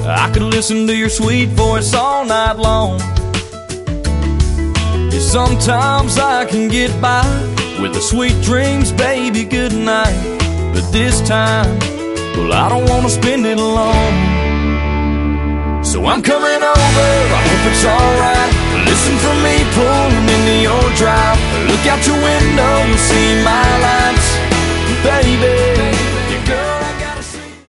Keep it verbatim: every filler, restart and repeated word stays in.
I could listen to your sweet voice all night long. Yeah, sometimes I can get by with the sweet dreams, baby, good night. But this time, well, I don't wanna spend it alone. So I'm coming over, I hope it's alright. Listen for me pulling